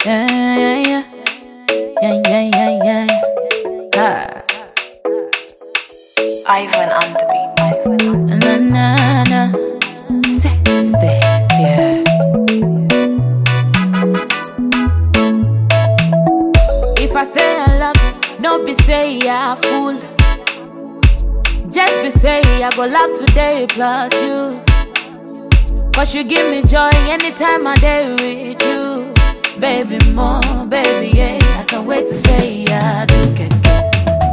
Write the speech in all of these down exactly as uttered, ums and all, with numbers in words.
yeah, yeah, yeah, yeah, yeah, yeah, yeah. Ivan on the beat. Na na na, sixty, yeah. If I say I love you, no be say I fool. Just be say I go love today plus you. Cause you give me joy anytime I day with you. Baby more, baby yeah, I can't wait to say I do get get.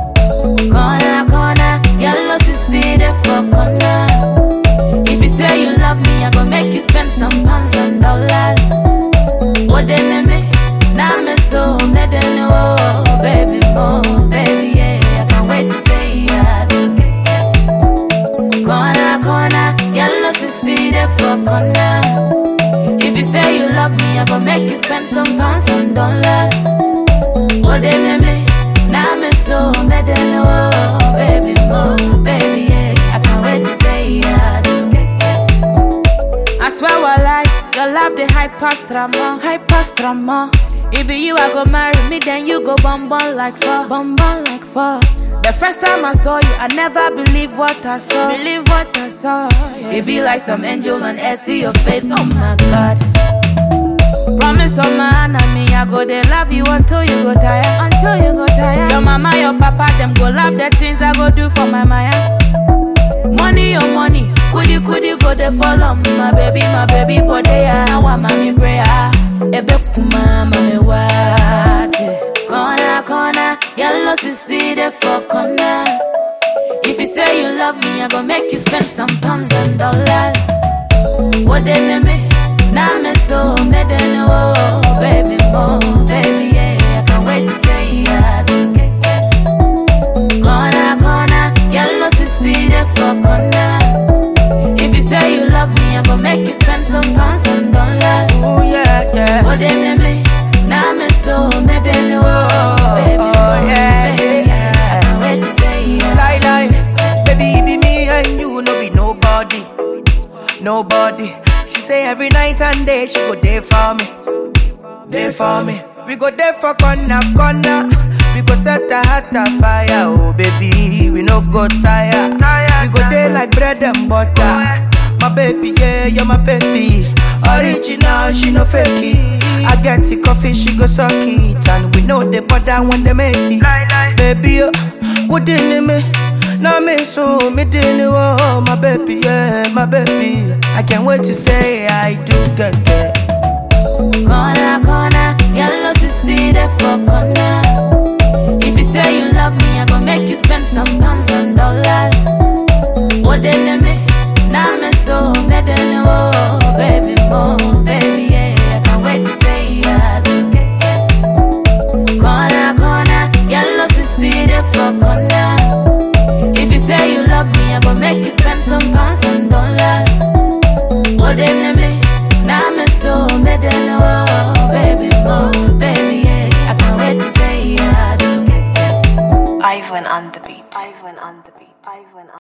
Corner, corner, yellow see there for corner. If you say you love me, I go make you spend some pounds and dollars. What they name me? Now me so me then oh, baby more, baby yeah, I can't wait to say I do get get. Corner, corner, yellow see there for corner. If you say you love me, I go make you spend some pounds and dollars. What they name me? Now me so me then oh, baby more, baby yeah, I can't wait to say I do get get. I swear I like your love the high past drama, high past drama. If be you I go marry me, then you go bum bum like fuck, bum bum like fuck. The first time I saw you, I never believed what I saw, believe what I saw. Yeah. It be like some angel on earth, see your face, oh my God. Promise on my enemy, I go they love you until you go tired, until you go tired. Your mama, your papa, them go love the things I go do for my Maya. Money, your money, could you, could you go they follow me, my baby, my baby, but they are now I'm mommy prayer. Ebe kuma mami wate. Corner, corner, yellow see there for corner. If you say you love me, I go make you spend some pounds and dollars. What they name me? Now me so me then oh, baby more, baby yeah, I can't wait to say I do get get. Corner, corner, yellow see there for corner. If you say you love me, I go make you spend some pounds and dollars. Oh yeah, yeah. What they name me? Now me so me then oh, baby oh, more, yeah, baby yeah, I can't wait to say I Lie, lie, baby, it be me and you, no be nobody, nobody. She say every night and day she go there for me, there for me. We go there for corner, corner. We go set the heart afire, oh baby, we no go tire. We go there like bread and butter. My baby, yeah, you're my baby. Original, she no fake it. I get the coffee, she go suck it. And we know the butter when they make it. Baby, oh, what did me? Now me so me didn't oh my baby, yeah, my baby. I can't wait to say I do get get. Corner, corner, yellow see there for corner. If you say you love me, I go make you spend some pounds and dollars. What they name me? Now me so me then oh, baby more, baby yeah, I can't wait to say I do get get. Corner, corner, yellow see there for corner. If you say you love me, I go make you spend some pounds and dollars. What they name me? Now me so me then oh, baby more, baby yeah, I can't wait to say I do get get. Ivan on the beat. Ivan on the beat. Ivan on